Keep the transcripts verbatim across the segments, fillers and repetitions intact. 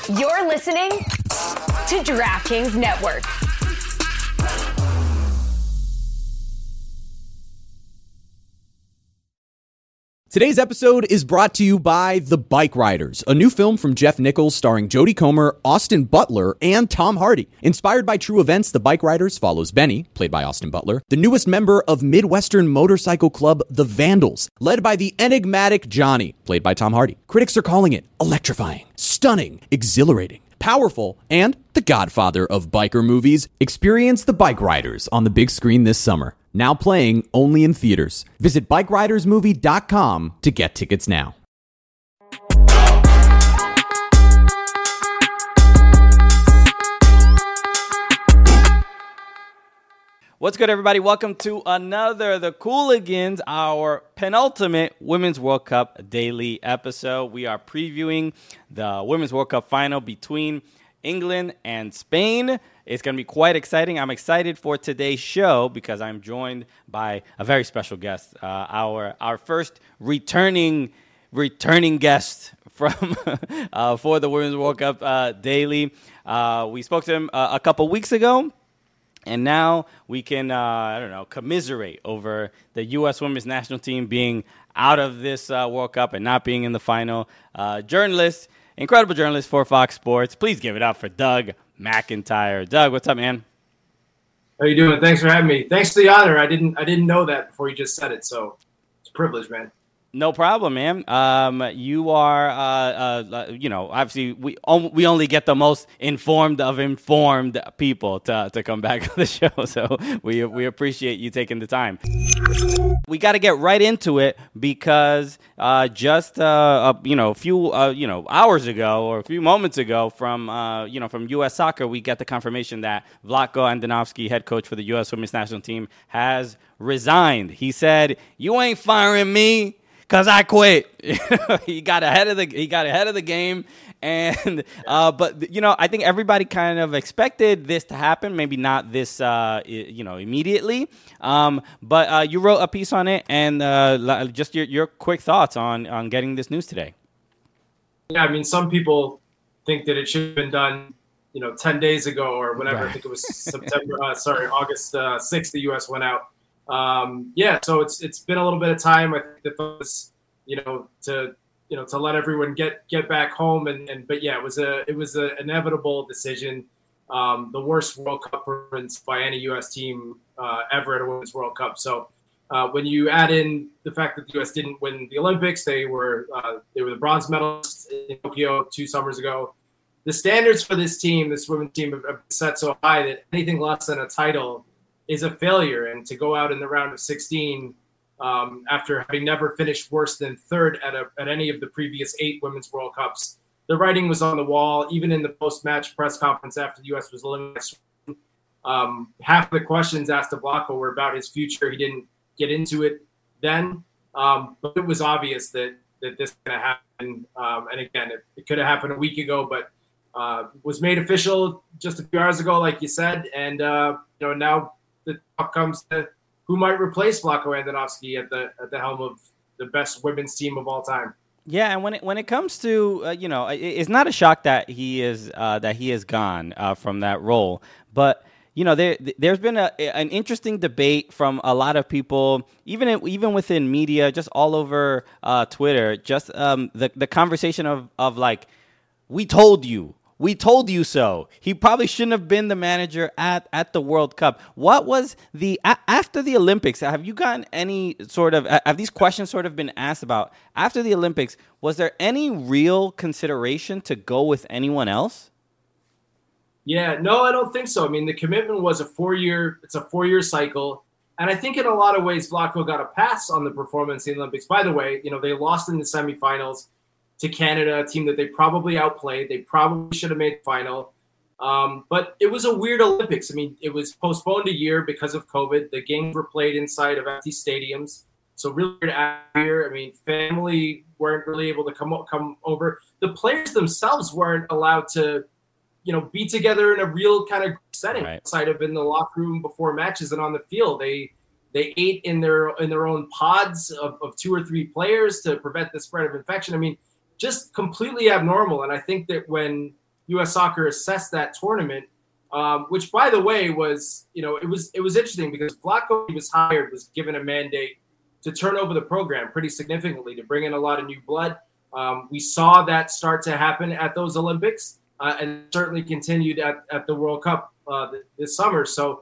You're listening to DraftKings Network. Today's episode is brought to you by The Bike Riders, a new film from Jeff Nichols starring Jodie Comer, Austin Butler, and Tom Hardy. Inspired by true events, The Bike Riders follows Benny, played by Austin Butler, the newest member of Midwestern motorcycle club The Vandals, led by the enigmatic Johnny, played by Tom Hardy. Critics are calling it electrifying, stunning, exhilarating, powerful, and the godfather of biker movies. Experience The Bike Riders on the big screen this summer. Now playing only in theaters. Visit bike riders movie dot com to get tickets now. What's good, everybody? Welcome to another The Cooligans, our penultimate Women's World Cup daily episode. We are previewing the Women's World Cup final between England and Spain. It's going to be quite exciting. I'm excited for today's show because I'm joined by a very special guest, uh, our our first returning returning guest from uh, for the Women's World Cup uh, daily. Uh, we spoke to him uh, a couple weeks ago, and now we can uh, I don't know commiserate over the U S Women's National Team being out of this uh, World Cup and not being in the final. Uh, journalist. Incredible journalist for Fox Sports. Please give it up for Doug McIntyre. Doug, what's up, man? How you doing? Thanks for having me. Thanks for the honor. I didn't I didn't know that before you just said it, so it's a privilege, man. No problem, man. Um, you are, uh, uh, you know, obviously we on, we only get the most informed of informed people to to come back on the show, so we we appreciate you taking the time. We got to get right into it because uh, just uh, a, you know a few uh, you know hours ago or a few moments ago from uh, you know from U S Soccer, we get the confirmation that Vlatko Andonovski, head coach for the U S Women's National Team, has resigned. He said, "You ain't firing me, cause I quit." he got ahead of the he got ahead of the game, and uh, but you know I think everybody kind of expected this to happen. Maybe not this uh, you know immediately, um, but uh, you wrote a piece on it, and uh, just your your quick thoughts on on getting this news today. Yeah, I mean, some people think that it should have been done, you know, ten days ago or whatever. Right. I think it was September. uh, sorry, August uh, sixth. The U S went out. Um, yeah, so it's it's been a little bit of time. I think that was, you know, to you know to let everyone get get back home, and, and but yeah, it was a it was an inevitable decision. Um, the worst World Cup performance by any U S team uh, ever at a Women's World Cup. So uh, when you add in the fact that the U S didn't win the Olympics, they were uh, they were the bronze medalists in Tokyo two summers ago. The standards for this team, this women's team, have, have set so high that anything less than a title is a failure. And to go out in the round of sixteen um, after having never finished worse than third at a, at any of the previous eight Women's World Cups, the writing was on the wall. Even in the post-match press conference after the U S was eliminated, um, half of the questions asked of Vlatko were about his future. He didn't get into it then, um, but it was obvious that that this was going to happen. Um, and again, it, it could have happened a week ago, but uh, was made official just a few hours ago, like you said. And uh, you know now the talk comes to who might replace Vlatko Andonovski at the at the helm of the best women's team of all time. Yeah, and when it when it comes to uh, you know, it, it's not a shock that he is uh, that he is gone uh, from that role, but you know, there there's been a an interesting debate from a lot of people, even in, even within media, just all over uh, Twitter, just um, the the conversation of of like, we told you. We told you so. He probably shouldn't have been the manager at, at the World Cup. What was the a, after the Olympics? Have you gotten any sort of have these questions sort of been asked about after the Olympics? Was there any real consideration to go with anyone else? Yeah, no, I don't think so. I mean, the commitment was a four-year. It's a four-year cycle, and I think in a lot of ways, Vlatko got a pass on the performance in the Olympics. By the way, you know, they lost in the semifinals to Canada, a team that they probably outplayed. They probably should have made the final. Um, but it was a weird Olympics. I mean, it was postponed a year because of COVID. The games were played inside of empty stadiums. So really weird atmosphere. I mean, family weren't really able to come come over. The players themselves weren't allowed to, you know, be together in a real kind of setting, right, outside of in the locker room before matches and on the field. They they ate in their in their own pods of, of two or three players to prevent the spread of infection. I mean, just completely abnormal. And I think that when U S Soccer assessed that tournament, um, which, by the way, was, you know, it was it was interesting because Vlatko, he was hired, was given a mandate to turn over the program pretty significantly, to bring in a lot of new blood. Um, we saw that start to happen at those Olympics, uh, and certainly continued at, at the World Cup uh, this summer. So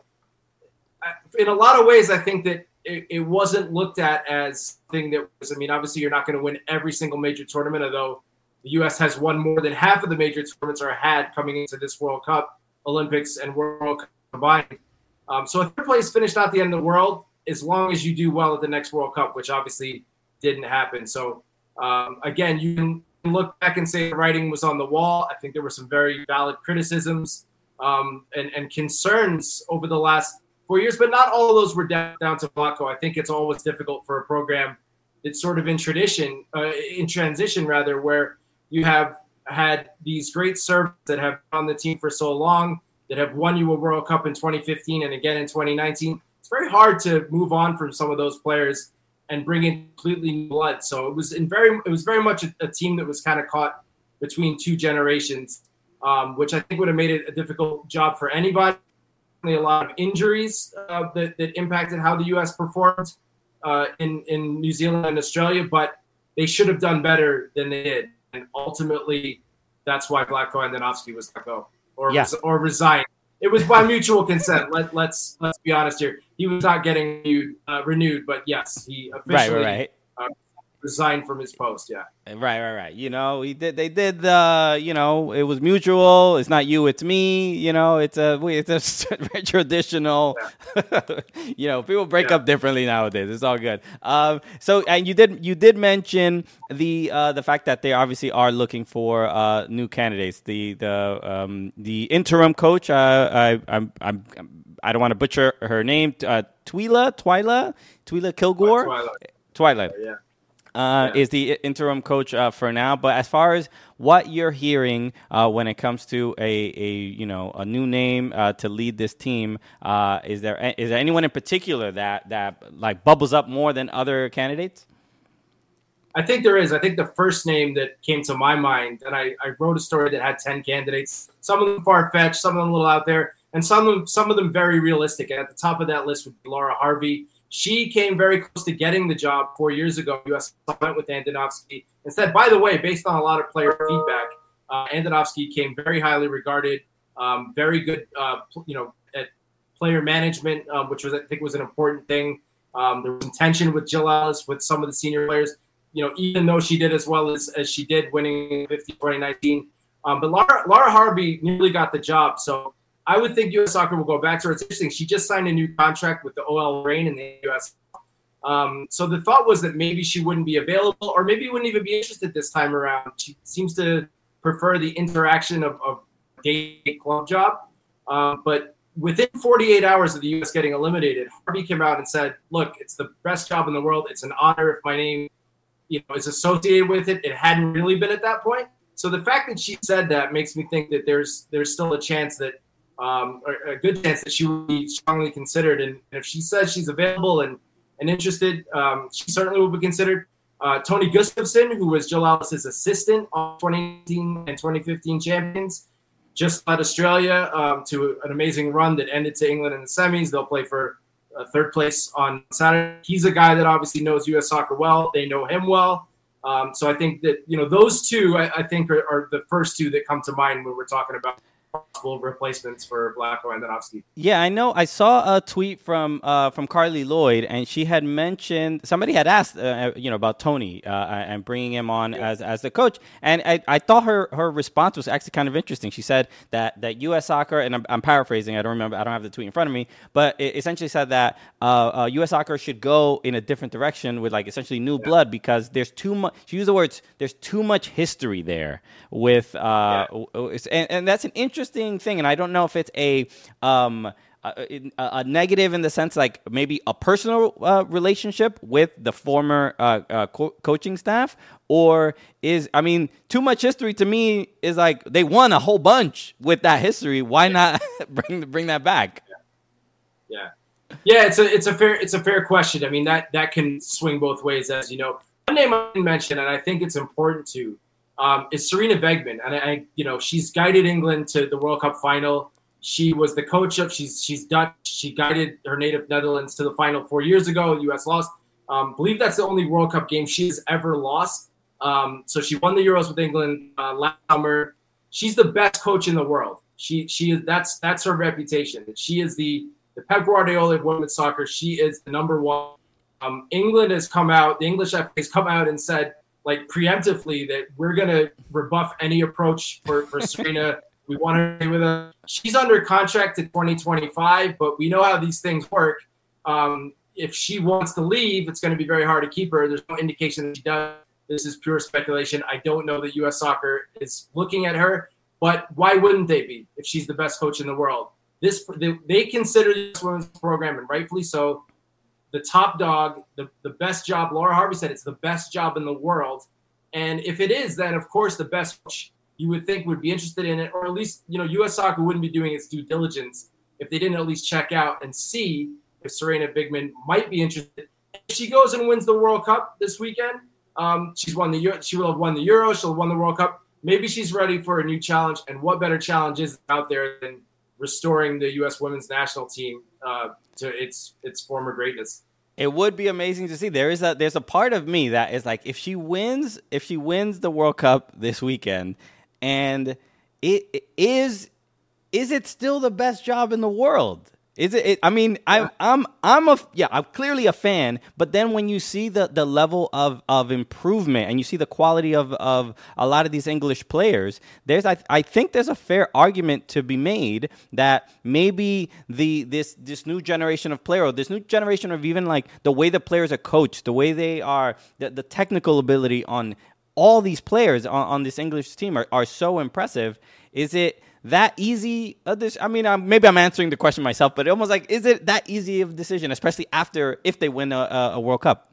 in a lot of ways, I think that it, it wasn't looked at as something that was, I mean, obviously you're not going to win every single major tournament, although the U S has won more than half of the major tournaments or had coming into this World Cup, Olympics and World Cup combined. Um, so a third place finish, not the end of the world, as long as you do well at the next World Cup, which obviously didn't happen. So um, again, you can look back and say the writing was on the wall. I think there were some very valid criticisms um, and, and concerns over the last four years, but not all of those were down, down to Vlatko. I think it's always difficult for a program that's sort of in tradition, uh, in transition rather, where you have had these great servers that have been on the team for so long, that have won you a World Cup in twenty fifteen and again in twenty nineteen. It's very hard to move on from some of those players and bring in completely new blood. So it was in very, it was very much a, a team that was kind of caught between two generations, um, which I think would have made it a difficult job for anybody. A lot of injuries uh, that, that impacted how the U S performed uh, in, in New Zealand and Australia, but they should have done better than they did. And ultimately, that's why Vlatko Andonovski was let go or, yeah. res- or resigned. It was by mutual consent. Let, let's let's be honest here. He was not getting renewed, uh, renewed but yes, he officially right, right, right. Uh, resigned from his post. Yeah. Right, right, right. You know, he did. They did the. You know, it was mutual. It's not you, it's me. You know, it's a. It's a very traditional. Yeah. You know, people break yeah. up differently nowadays. It's all good. Um. So, and you did. You did mention the uh, the fact that they obviously are looking for uh, new candidates. The the um the interim coach. Uh, I I'm I'm. I don't want to butcher her name. Uh, Twyla Twyla Twyla Kilgore. Twyla. Twyla. Yeah. Uh, yeah. is the interim coach uh, for now. But as far as what you're hearing uh, when it comes to a, a you know a new name uh, to lead this team, uh, is there is there anyone in particular that that like bubbles up more than other candidates? I think there is. I think the first name that came to my mind, and I, I wrote a story that had ten candidates. Some of them far-fetched, some of them a little out there, and some of them some of them very realistic. And at the top of that list would be Laura Harvey. She came very close to getting the job four years ago. U S went with Andonovski and said, by the way, based on a lot of player feedback, uh, Andonovski came very highly regarded, um, very good, uh, you know, at player management, um, which was I think was an important thing. Um, there was some tension with Jill Ellis, with some of the senior players. You know, even though she did as well as, as she did, winning fifty twenty nineteen, um, but Laura Laura Harvey nearly got the job. So I would think U S Soccer will go back to her. It's interesting. She just signed a new contract with the O L Reign in the U S. Um, so the thought was that maybe she wouldn't be available, or maybe wouldn't even be interested this time around. She seems to prefer the interaction of, of a day club job. Um, but within forty-eight hours of the U S getting eliminated, Harvey came out and said, look, it's the best job in the world. It's an honor if my name you know, is associated with it. It hadn't really been at that point. So the fact that she said that makes me think that there's there's still a chance that Um, a good chance that she would be strongly considered. And if she says she's available and, and interested, um, she certainly will be considered. Uh, Tony Gustafsson, who was Jill Ellis's assistant on twenty eighteen and twenty fifteen champions, just led Australia um, to an amazing run that ended to England in the semis. They'll play for uh, third place on Saturday. He's a guy that obviously knows U S Soccer well. They know him well. Um, so I think that, you know, those two, I, I think are, are the first two that come to mind when we're talking about possible replacements for Vlatko Andonovski. Yeah, I know. I saw a tweet from uh, from Carly Lloyd, and she had mentioned somebody had asked, uh, you know, about Tony uh, and bringing him on yeah. as as the coach, and I, I thought her her response was actually kind of interesting. She said that that U S Soccer, and I'm, I'm paraphrasing. I don't remember. I don't have the tweet in front of me, but it essentially said that uh, uh, U S Soccer should go in a different direction with like essentially new yeah. blood because there's too much. She used the words. There's too much history there with, uh, yeah. and, and that's an interesting. thing, and I don't know if it's a um a, a negative in the sense like maybe a personal uh, relationship with the former uh, uh, co- coaching staff, or is I mean too much history to me is like they won a whole bunch with that history. Why not bring bring that back? Yeah, yeah, yeah. It's a it's a fair it's a fair question. I mean that that can swing both ways, as you know. One name I didn't mention, and I think it's important to um, is Sarina Wiegman. And I, I, you know, she's guided England to the World Cup final. She was the coach of, she's she's Dutch. She guided her native Netherlands to the final four years ago. U S lost. Um, believe that's the only World Cup game she has ever lost. Um, so she won the Euros with England uh, last summer. She's the best coach in the world. She she is that's that's her reputation. She is the the Pep Guardiola of women's soccer. She is the number one. Um, England has come out. The English F A has come out and said, like, preemptively that we're going to rebuff any approach for for Sarina. We want her to stay with us. She's under contract to twenty twenty-five, but we know how these things work. Um, if she wants to leave, it's going to be very hard to keep her. There's no indication that she does. This is pure speculation. I don't know that U S Soccer is looking at her, but why wouldn't they be if she's the best coach in the world? This they, they consider this women's program, and rightfully so, the top dog, the, the best job. Laura Harvey said it's the best job in the world. And if it is, then of course the best coach you would think would be interested in it, or at least, you know, U S Soccer wouldn't be doing its due diligence if they didn't at least check out and see if Sarina Wiegman might be interested. If she goes and wins the World Cup this weekend, um, she's won the she will have won the Euro, she'll have won the World Cup. Maybe she's ready for a new challenge, and what better challenge is out there than restoring the U S women's national team uh, to its its former greatness? It would be amazing to see. There is a there's a part of me that is like, if she wins, if she wins the World Cup this weekend, and it, it is is it still the best job in the world? Is it, it I mean, I, I'm I'm a yeah, I'm clearly a fan. But then when you see the, the level of, of improvement, and you see the quality of, of a lot of these English players, there's I I think there's a fair argument to be made that maybe the this this new generation of player, or this new generation of even like the way the players are coached, the way they are, the, the technical ability on all these players on, on this English team are, are so impressive. Is it that easy? Uh, this, I mean, um, maybe I'm answering the question myself, but almost like, is it that easy of a decision, especially after if they win a, a World Cup?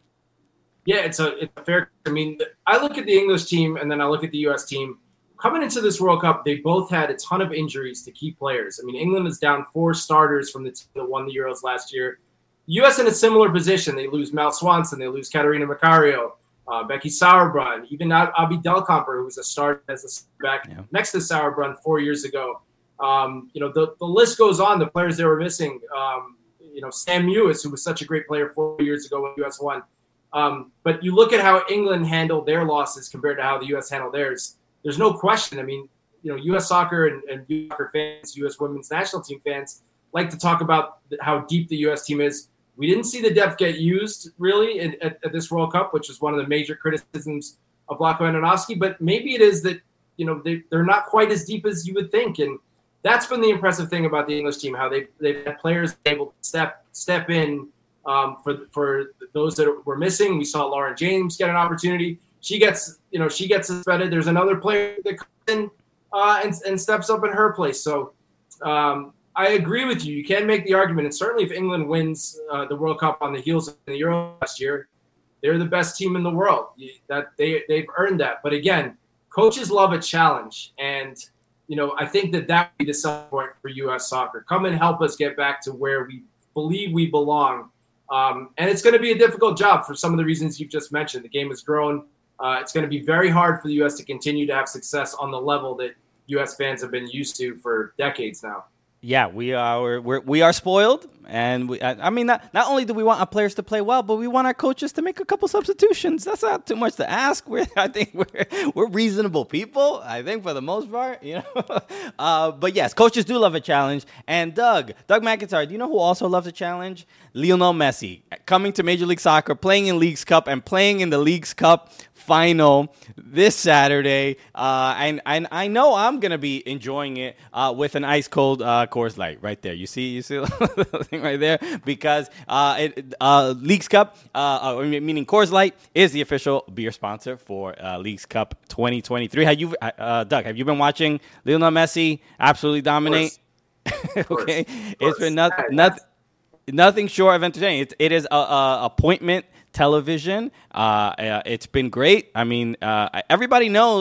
Yeah, it's a it's a fair. I mean, I look at the English team and then I look at the U S team. Coming into this World Cup, they both had a ton of injuries to key players. I mean, England is down four starters from the team that won the Euros last year. U S in a similar position. They lose Mal Swanson, they lose Katarina Macario. Uh, Becky Sauerbrunn, even Abby Delcamper, who was a starter as a back yeah. next to Sauerbrunn four years ago. Um, you know, the, the list goes on, the players they were missing. Um, you know, Sam Mewis, who was such a great player four years ago when U S won. Um, but you look at how England handled their losses compared to how the U S handled theirs. There's no question. I mean, you know, U S Soccer and, and U S Soccer fans, U S women's national team fans like to talk about how deep the U S team is. We didn't see the depth get used, really, in, at, at this World Cup, which was one of the major criticisms of Vlatko Andonovski. But maybe it is that, you know, they, they're not quite as deep as you would think. And that's been the impressive thing about the English team, how they, they've had players able to step step in um, for for those that were missing. We saw Lauren James get an opportunity. She gets, you know, she gets suspended. There's another player that comes in uh, and, and steps up in her place. So, um I agree with you. You can make the argument, and certainly if England wins uh, the World Cup on the heels of the Euro last year, they're the best team in the world. That they they've earned that. But again, coaches love a challenge, and you know I think that that would be the selling point for U S Soccer. Come and help us get back to where we believe we belong. Um, and it's going to be a difficult job for some of the reasons you've just mentioned. The game has grown. Uh, it's going to be very hard for the U S to continue to have success on the level that U S fans have been used to for decades now. Yeah, we are we're, we are spoiled, and we, I mean, not, not only do we want our players to play well, but we want our coaches to make a couple substitutions. That's not too much to ask. We're, I think we're we're reasonable people, I think, for the most part, you know. Uh, but yes, coaches do love a challenge. And Doug, Doug McIntyre, do you know who also loves a challenge? Lionel Messi, coming to Major League Soccer, playing in Leagues Cup, and playing in the Leagues Cup final this Saturday, uh, and and I know I'm gonna be enjoying it uh, with an ice cold uh, Coors Light right there. You see, you see the thing right there, because uh, it, uh, Leagues Cup, uh, uh, meaning Coors Light, is the official beer sponsor for uh, Leagues Cup twenty twenty-three. Have you, uh, Doug? Have you been watching Lionel Messi absolutely dominate? Okay, it's been nothing, nothing, nothing short of entertaining. It, it is a, a appointment television. Uh, uh, it's been great. I mean, uh, everybody knows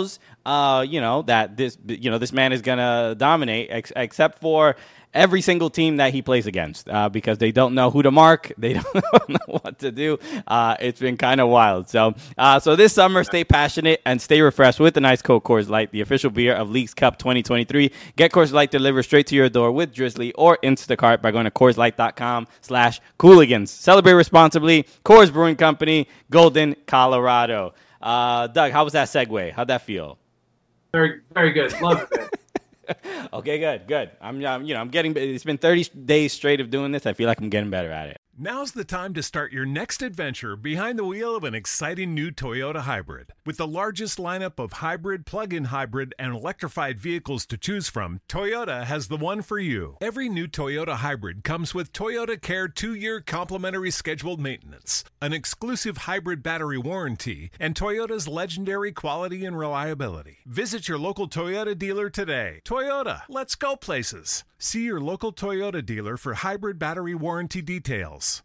uh, you know, that this, you know, this man is going to dominate, ex- except for every single team that he plays against, uh, because they don't know who to mark. They don't know what to do. Uh, it's been kind of wild. So uh, so this summer, stay passionate and stay refreshed with the Ice Cold Coors Light, the official beer of Leagues Cup twenty twenty-three. Get Coors Light delivered straight to your door with Drizzly or Instacart by going to CoorsLight.com slash Cooligans. Celebrate responsibly. Coors Brewing Company, Golden, Colorado. Uh, Doug, how was that segue? How'd that feel? Very, very good. Love it, man. Okay, good, good. I'm, I'm, you know, I'm getting. It's been thirty days straight of doing this. I feel like I'm getting better at it. Now's the time to start your next adventure behind the wheel of an exciting new Toyota hybrid. With the largest lineup of hybrid, plug-in hybrid, and electrified vehicles to choose from, Toyota has the one for you. Every new Toyota hybrid comes with Toyota Care two-year complimentary scheduled maintenance, an exclusive hybrid battery warranty, and Toyota's legendary quality and reliability. Visit your local Toyota dealer today. Toyota, let's go places. See your local Toyota dealer for hybrid battery warranty details.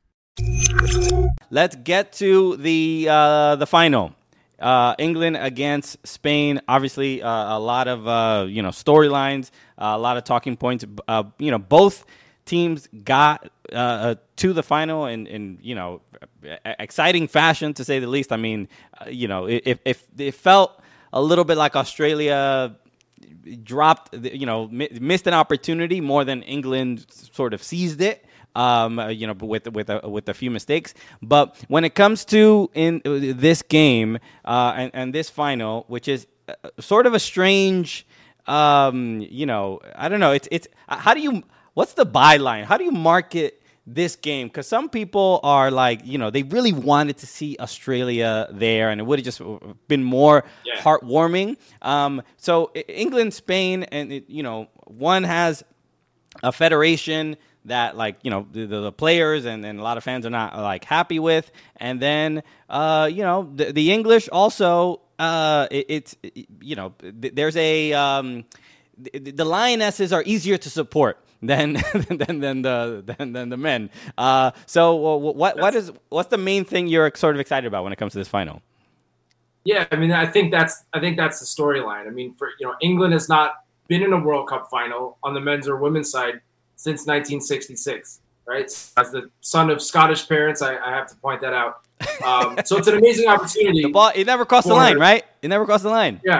Let's get to the uh, the final. Uh, England against Spain. Obviously, uh, a lot of uh, you know storylines, uh, a lot of talking points. Uh, you know, both teams got uh, to the final in, in you know exciting fashion, to say the least. I mean, uh, you know, if if it felt a little bit like Australia dropped, you know, missed an opportunity more than England sort of seized it. Um, you know, with with a, with a few mistakes, but when it comes to in this game uh, and and this final, which is sort of a strange, um, you know, I don't know. It's it's how do you what's the byline? How do you market this game? Because some people are like, you know, they really wanted to see Australia there, and it would have just been more yeah. heartwarming. Um, so England, Spain, and it, you know, one has a federation that, like, you know, the, the players and, and a lot of fans are not like happy with, and then uh, you know the, the English also uh, it, it's it, you know there's a um, the, the Lionesses are easier to support than than than the than, than the men. Uh, so what what is what's the main thing you're sort of excited about when it comes to this final? Yeah, I mean, I think that's I think that's the storyline. I mean, for you know, England has not been in a World Cup final on the men's or women's side since nineteen sixty-six, right? As the son of Scottish parents, I, I have to point that out. Um, so it's an amazing opportunity. The ball, it never crossed the line, right? It never crossed the line. Yeah.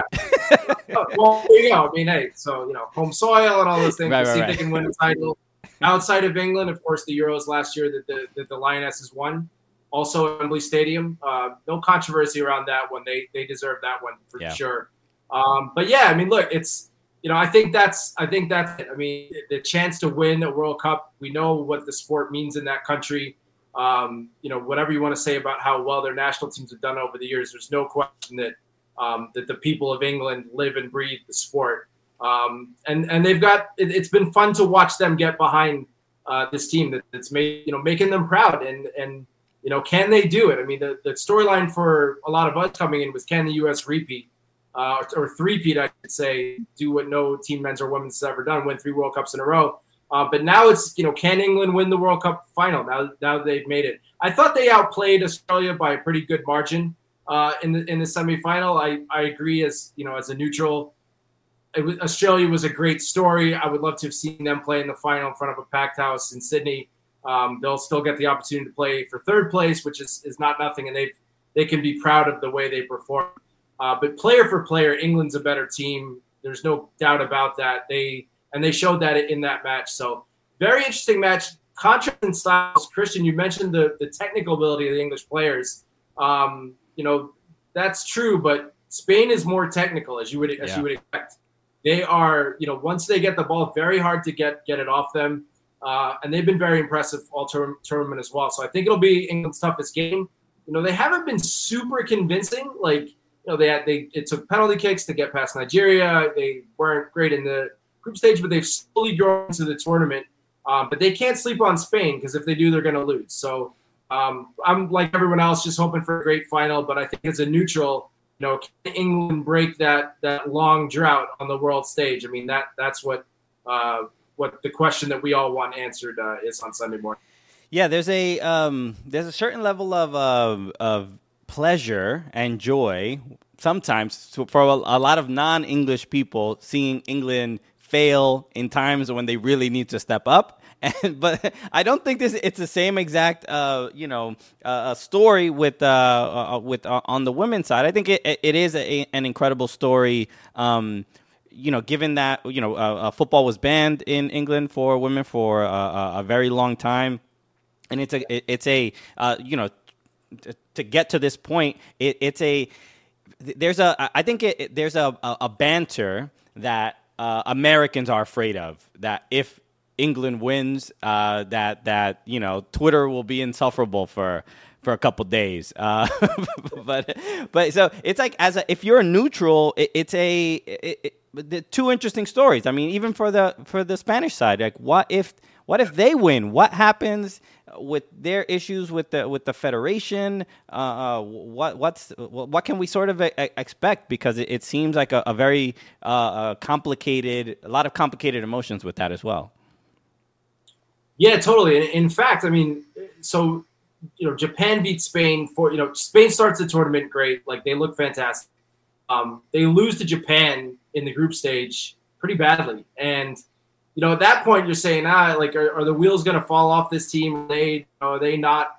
Well, there you go. I mean, hey, so, you know, home soil and all those things. Right, to see right, if they can win a title. Outside of England, of course, the Euros last year that the, that the Lionesses won. Also, Wembley Stadium. Uh, no controversy around that one. They they deserve that one for yeah. sure. Um, but, yeah, I mean, look, it's, you know, I think that's I think that's it. I mean, the chance to win a World Cup, we know what the sport means in that country. Um, you know, whatever you want to say about how well their national teams have done over the years, there's no question that um, that the people of England live and breathe the sport. Um, and and they've got it, it's been fun to watch them get behind uh, this team that, that's made you know making them proud. And and you know, can they do it? I mean, the, the storyline for a lot of us coming in was, can the U S repeat? Uh, or three-peat, I should say, do what no team, men's or women's has ever done, win three World Cups in a row. Uh, but now it's, you know, can England win the World Cup final now, now they've made it? I thought they outplayed Australia by a pretty good margin uh, in the in the semifinal. I, I agree as, you know, as a neutral. It was, Australia was a great story. I would love to have seen them play in the final in front of a packed house in Sydney. Um, they'll still get the opportunity to play for third place, which is, is not nothing, and they they can be proud of the way they perform. Uh, but player for player, England's a better team. There's no doubt about that. They and they showed that in that match. So very interesting match. Contrast in styles. Christian, you mentioned the, the technical ability of the English players. Um, you know, that's true, but Spain is more technical, as you would as yeah. you would expect. They are, you know, once they get the ball, very hard to get get it off them. Uh, and they've been very impressive all term, tournament as well. So I think it'll be England's toughest game. You know, they haven't been super convincing. Like, you know, they had they it took penalty kicks to get past Nigeria. They weren't great in the group stage, but they've slowly grown into the tournament. Um, but they can't sleep on Spain, because if they do, they're going to lose. So um, I'm like everyone else, just hoping for a great final. But I think as a neutral, you know, can England break that that long drought on the world stage? I mean, that that's what uh, what the question that we all want answered uh, is on Sunday morning. Yeah, there's a um, there's a certain level of uh, of pleasure and joy sometimes for a, a lot of non-English people, seeing England fail in times when they really need to step up. And, but I don't think this it's the same exact uh, you know uh, story with uh, uh, with uh, on the women's side. I think it it is a, an incredible story. Um, you know, given that you know uh, uh, football was banned in England for women for uh, a very long time, and it's a it, it's a uh, you know t- to get to this point, it, it's a there's a I think it, there's a, a, a banter that uh, Americans are afraid of, that if England wins, uh, that that you know Twitter will be insufferable for for a couple days. Uh, but but so it's like as a, if you're a neutral, it, it's a it, it, the two interesting stories. I mean, even for the for the Spanish side, like what if what if they win? What happens with their issues with the with the federation? Uh, what what's what can we sort of a, expect? Because it, it seems like a, a very uh, complicated, a lot of complicated emotions with that as well. Yeah, totally. In fact, I mean, so, you know, Japan beats Spain for, you know, Spain starts the tournament great. Like, they look fantastic. Um, they lose to Japan in the group stage pretty badly. And, you know, at that point, you're saying, ah, like, are, are the wheels going to fall off this team? Are they, you know, are they not,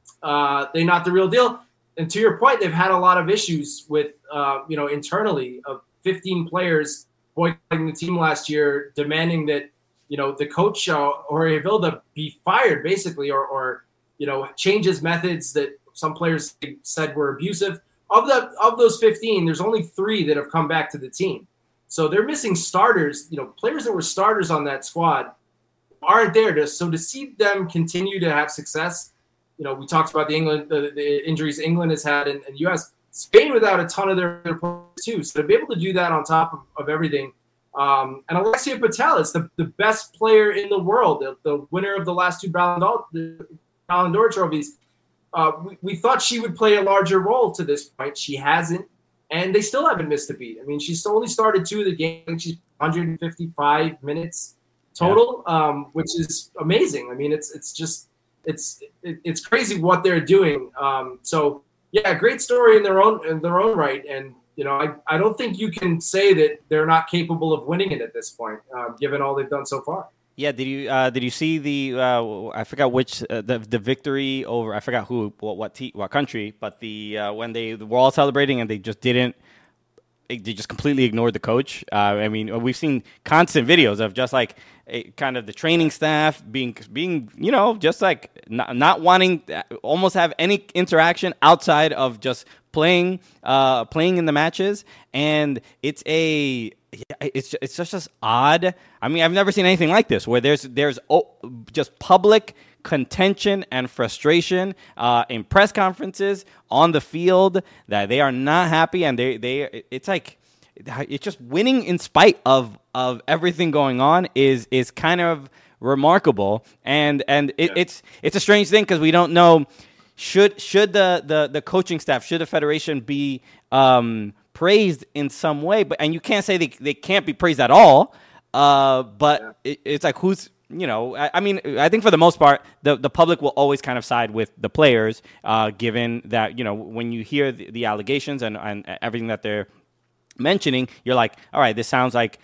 uh, they not the real deal? And to your point, they've had a lot of issues with, uh, you know, internally of fifteen players boycotting the team last year, demanding that, you know, the coach, uh, Jorge Vilda, be fired basically, or, or, you know, change his methods that some players said were abusive. Of the of those fifteen, there's only three that have come back to the team. So they're missing starters, you know, players that were starters on that squad aren't there. To, so to see them continue to have success, you know, we talked about the England, the, the injuries England has had in the U S, Spain without a ton of their, their players too. So to be able to do that on top of, of everything. Um, and Alexia Patel is the, the best player in the world, the, the winner of the last two Ballon d'Or, the Ballon d'Or trophies. Uh, we, we thought she would play a larger role to this point. She hasn't, and they still haven't missed a beat. I mean, she's only started two of the games. She's one hundred fifty-five minutes total, yeah. um, which is amazing. I mean, it's it's just it's it, it's crazy what they're doing. Um, so yeah, great story in their own in their own right, and. You know, I, I don't think you can say that they're not capable of winning it at this point, uh, given all they've done so far. Yeah, did you uh, did you see the uh, I forgot which uh, the the victory over I forgot who what what, te- what country, but the uh, when they were all celebrating and they just didn't they just completely ignored the coach. Uh, I mean, we've seen constant videos of just like a, kind of the training staff being being you know just like not, not wanting to almost have any interaction outside of just playing uh, playing in the matches, and it's a it's it's just just odd. I mean, I've never seen anything like this where there's there's oh, just public contention and frustration uh, in press conferences, on the field, that they are not happy, and they they it's like it's just winning in spite of of everything going on is is kind of remarkable, and and it, yeah. it's it's a strange thing because we don't know. Should should the, the, the coaching staff, should the federation be um, praised in some way? But and you can't say they they can't be praised at all. Uh, but yeah. it, it's like who's you know I, I mean I think for the most part the, the public will always kind of side with the players, uh, given that you know when you hear the, the allegations and, and everything that they're mentioning, you're like, all right, this sounds like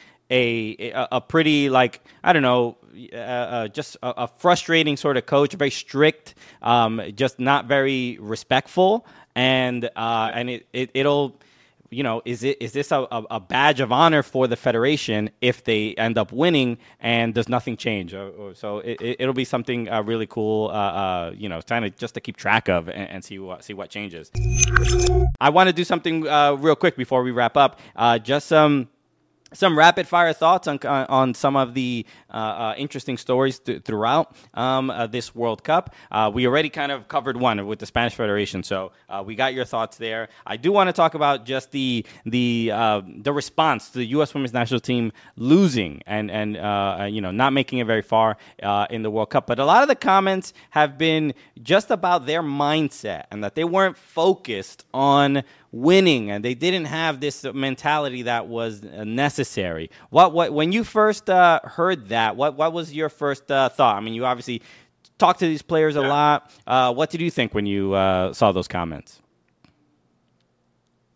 a a, a pretty like I don't know. Uh, uh, just a, a frustrating sort of coach, very strict, um, just not very respectful, and uh, and it, it it'll, you know, is it is this a, a badge of honor for the federation if they end up winning and does nothing change? Or, or, so it, it'll be something uh, really cool, uh, uh, you know, kind of just to keep track of and, and see what see what changes. I want to do something uh, real quick before we wrap up. Uh, just some. Some rapid fire thoughts on on some of the uh, uh, interesting stories th- throughout um, uh, this World Cup. Uh, we already kind of covered one with the Spanish Federation, so uh, we got your thoughts there. I do want to talk about just the the uh, the response to the U S Women's National Team losing and and uh, you know not making it very far uh, in the World Cup. But a lot of the comments have been just about their mindset and that they weren't focused on winning, and they didn't have this mentality that was necessary. What, what, when you first uh, heard that, what, what was your first uh, thought? I mean, you obviously talked to these players a yeah. lot. Uh, what did you think when you uh, saw those comments?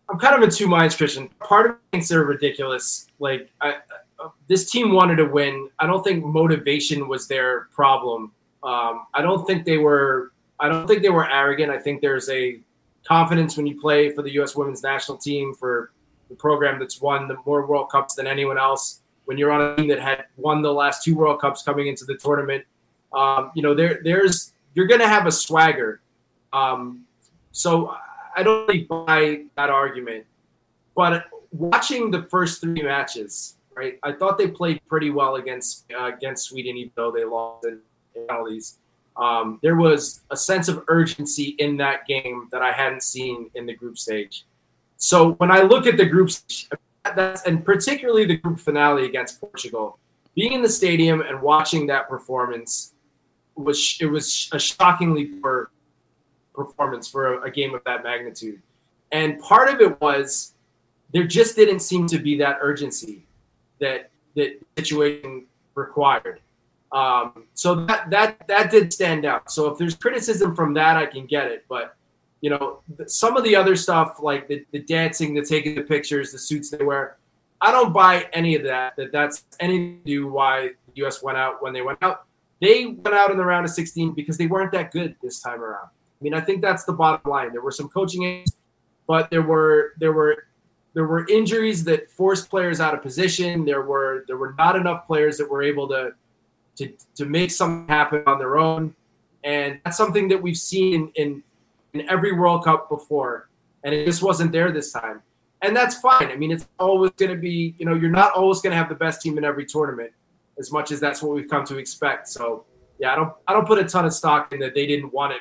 I'm kind of in two minds, Christian. Part of me thinks they're ridiculous. Like, I, uh, this team wanted to win. I don't think motivation was their problem. Um, I don't think they were. I don't think they were arrogant. I think there's a confidence when you play for the U S women's national team, for the program that's won the more World Cups than anyone else. When you're on a team that had won the last two World Cups coming into the tournament, um, you know there there's you're going to have a swagger. Um, so I don't really buy that argument. But watching the first three matches, right, I thought they played pretty well against uh, against Sweden, even though they lost in penalties. Um, there was a sense of urgency in that game that I hadn't seen in the group stage. So when I look at the group stage, that's, and particularly the group finale against Portugal, being in the stadium and watching that performance was it was a shockingly poor performance for a, a game of that magnitude. And part of it was there just didn't seem to be that urgency that that situation required. Um, so that that that did stand out. So if there's criticism from that, I can get it. But you know, some of the other stuff, like the, the dancing, the taking the pictures, the suits they wear, I don't buy any of that. That that's anything to do why the U S went out when they went out. They went out in the round of sixteen because they weren't that good this time around. I mean, I think that's the bottom line. There were some coaching aids, but there were there were there were injuries that forced players out of position. There were there were not enough players that were able to. To, to make something happen on their own. And that's something that we've seen in, in every World Cup before. And it just wasn't there this time. And that's fine. I mean, it's always going to be, you know, you're not always going to have the best team in every tournament, as much as that's what we've come to expect. So, yeah, I don't I don't put a ton of stock in that they didn't want it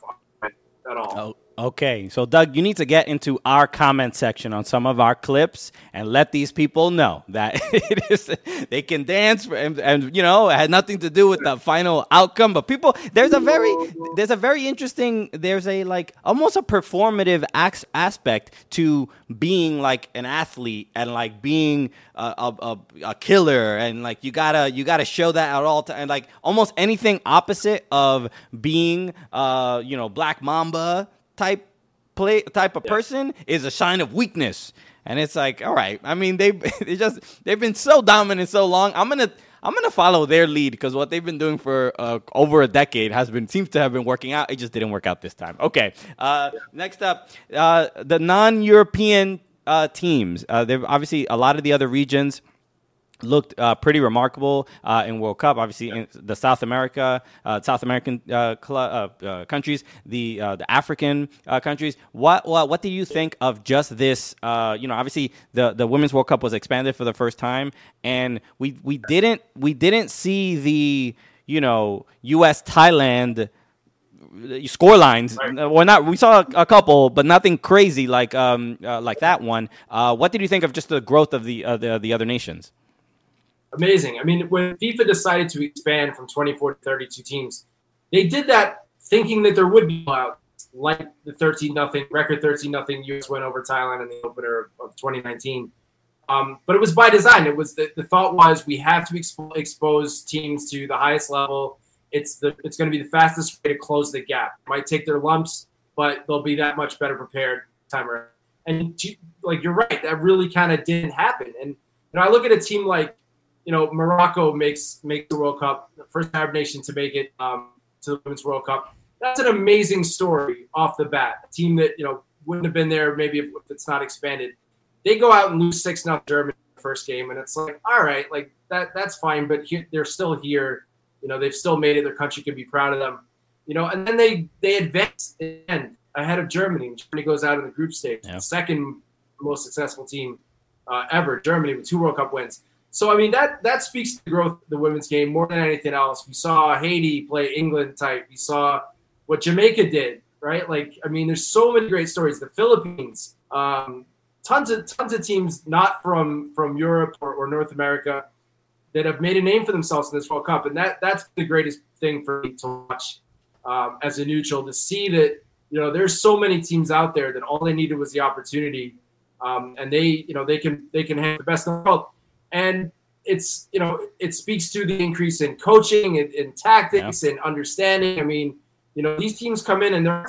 at all. Oh. Okay, so Doug, you need to get into our comment section on some of our clips and let these people know that it is they can dance and, and you know it had nothing to do with the final outcome. But people, there's a very there's a very interesting there's a like almost a performative ac- aspect to being like an athlete and like being a, a, a killer, and like you gotta you gotta show that at all time, and like almost anything opposite of being uh you know Black Mamba type play type of person is a sign of weakness. And it's like, all right, I mean, they they just they've been so dominant so long. I'm gonna I'm gonna follow their lead because what they've been doing for uh, over a decade has been seems to have been working out. It just didn't work out this time. Okay, uh, next up, uh, the non-European uh, teams. Uh, they've obviously a lot of the other regions looked uh, pretty remarkable uh, in World Cup. Obviously, in the South America, uh, South American uh, cl- uh, uh, countries, the uh, the African uh, countries. What, what what do you think of just this? Uh, you know, obviously the, the Women's World Cup was expanded for the first time, and we we didn't we didn't see the you know U S Thailand score lines. Right. Well, not we saw a, a couple, but nothing crazy like um uh, like that one. Uh, what did you think of just the growth of the uh, the, the other nations? Amazing. I mean, when FIFA decided to expand from twenty-four to thirty-two teams, they did that thinking that there would be blowouts, like the thirteen nothing record thirteen nothing U S win over Thailand in the opener of twenty nineteen. Um, but it was by design. It was the, the thought was we have to expo- expose teams to the highest level. It's the it's going to be the fastest way to close the gap. It might take their lumps, but they'll be that much better prepared time around. And like you're right, that really kind of didn't happen. And you know, I look at a team like. You know, Morocco makes makes the World Cup, the first Arab nation to make it um, to the Women's World Cup. That's an amazing story off the bat. A team that, you know, wouldn't have been there maybe if it's not expanded. They go out and lose six nothing Germany in the first game, and it's like, all right, like that that's fine, but here, they're still here. You know, they've still made it. Their country can be proud of them. You know, and then they they advance and ahead of Germany, and Germany goes out in the group stage. Yeah. The second most successful team uh, ever, Germany, with two World Cup wins. So, I mean, that that speaks to the growth of the women's game more than anything else. We saw Haiti play England type. We saw what Jamaica did, right? Like, I mean, there's so many great stories. The Philippines, um, tons of tons of teams not from from Europe or, or North America that have made a name for themselves in this World Cup. And that that's the greatest thing for me to watch um, as a neutral, to see that, you know, there's so many teams out there that all they needed was the opportunity. Um, and they, you know, they can they can have the best in the world. And it's, you know, it speaks to the increase in coaching and, and tactics yeah. and understanding. I mean, you know, these teams come in and they're to beat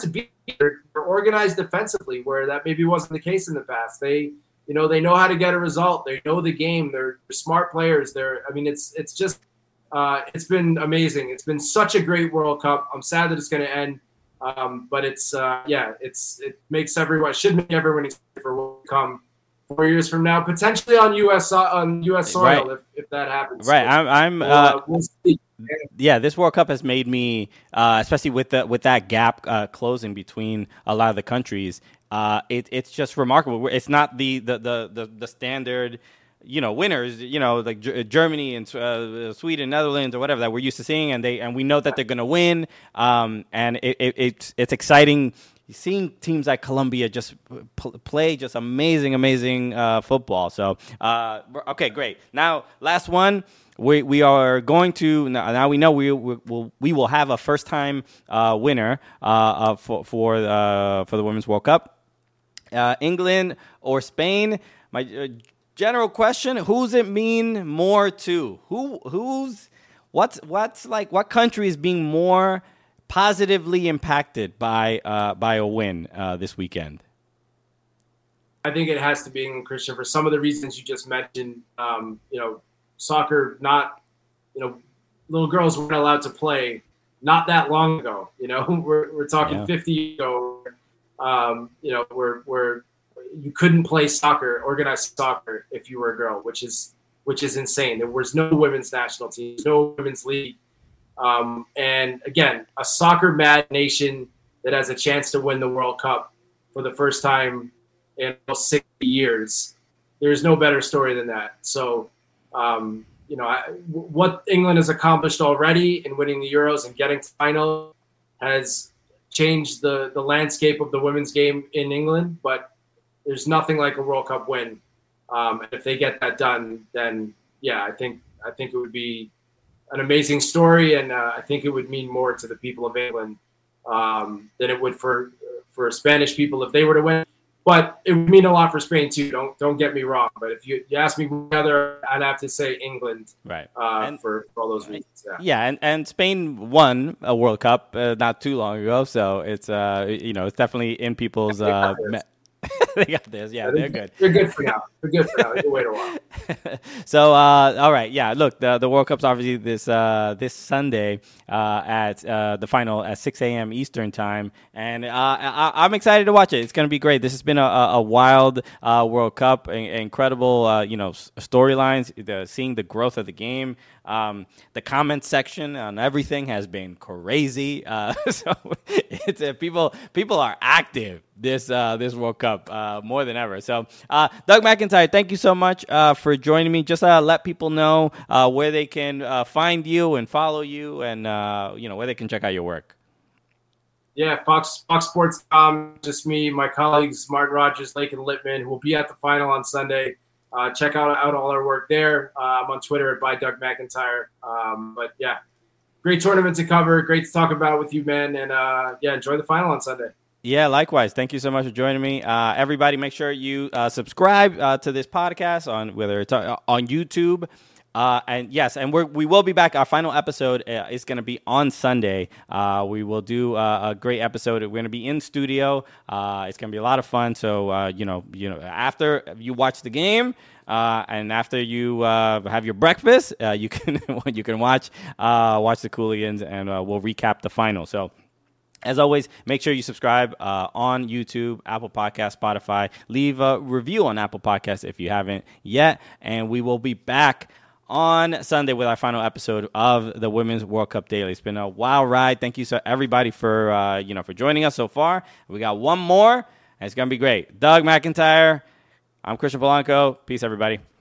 they're, they're organized defensively, where that maybe wasn't the case in the past. They, you know, they know how to get a result. They know the game. They're, they're smart players. They're, I mean, it's it's just, uh, it's been amazing. It's been such a great World Cup. I'm sad that it's going to end, um, but it's, uh, yeah, it's it makes everyone, it should make everyone excited for what will come four years from now, potentially on U S on U S soil, right. if, if that happens. Right, So, I'm. I'm uh, uh, we'll see. Yeah, this World Cup has made me, uh, especially with the with that gap uh, closing between a lot of the countries. Uh, it, it's just remarkable. It's not the the, the, the, the standard, you know, winners. You know, like G- Germany and uh, Sweden, Netherlands, or whatever that we're used to seeing, and they and we know that they're going to win. Um, and it, it, it's it's exciting seeing teams like Colombia just p- play just amazing, amazing uh, football. So, uh, okay, great. Now, last one. We we are going to now, now we know we we will we will have a first time uh, winner uh, uh, for for uh, for the Women's World Cup. Uh, England or Spain? My uh, general question: who's it mean more to? Who who's what's what's like what country is being more positively impacted by uh, by a win uh, this weekend? I think it has to be England, Christian, for some of the reasons you just mentioned. Um, you know. Soccer, not, you know, little girls weren't allowed to play not that long ago. You know, we're we're talking yeah. fifty years ago. Um, you know, where where you couldn't play soccer, organized soccer, if you were a girl, which is which is insane. There was no women's national team, no women's league, um, and again, a soccer mad nation that has a chance to win the World Cup for the first time in almost sixty years. There's no better story than that. So. Um, you know, I, what England has accomplished already in winning the Euros and getting to final has changed the, the landscape of the women's game in England, but there's nothing like a World Cup win. Um, and if they get that done, then yeah, I think, I think it would be an amazing story. And uh, I think it would mean more to the people of England um, than it would for, for Spanish people if they were to win. But it would mean a lot for Spain too. Don't don't get me wrong. But if you, you ask me whether, I'd have to say England, right? Uh, and, for, for all those reasons. Yeah, yeah, and, and Spain won a World Cup uh, not too long ago, so it's uh you know it's definitely in people's uh. Me- they got this. Yeah, they're good. They're good for now. They're good for now. They can wait a while. So, uh, all right, yeah. Look, the the World Cup's obviously this uh, this Sunday uh, at uh, the final at six a.m. Eastern time, and uh, I, I'm excited to watch it. It's going to be great. This has been a, a wild uh, World Cup, incredible, uh, you know, storylines. The, seeing the growth of the game. Um, the comment section on everything has been crazy. Uh, so it's uh, people people are active this uh, this World Cup uh, more than ever. So uh, Doug McIntyre, thank you so much uh, for joining me. Just uh, let people know uh, where they can uh, find you and follow you, and uh, you know where they can check out your work. Yeah, Fox Fox Sports dot com. Just me, my colleagues Martin Rogers, Lakin Littman, who will be at the final on Sunday. Uh, check out, out all our work there. Uh, I'm on Twitter at by Doug McIntyre. Um, but yeah, great tournament to cover. Great to talk about with you, man. And uh, yeah, enjoy the final on Sunday. Yeah, likewise. Thank you so much for joining me. Uh, everybody, make sure you uh, subscribe uh, to this podcast on whether it's on YouTube. Uh, and yes, and we're, we will be back. Our final episode uh, is going to be on Sunday. Uh, we will do uh, a great episode. We're going to be in studio. Uh, it's going to be a lot of fun. So uh, you know, you know, after you watch the game uh, and after you uh, have your breakfast, uh, you can you can watch uh, watch the Cooligans, and uh, we'll recap the final. So. As always, make sure you subscribe uh, on YouTube, Apple Podcasts, Spotify. Leave a review on Apple Podcasts if you haven't yet. And we will be back on Sunday with our final episode of the Women's World Cup Daily. It's been a wild ride. Thank you so everybody for uh, you know for joining us so far. We got one more, and it's going to be great. Doug McIntyre, I'm Christian Polanco. Peace, everybody.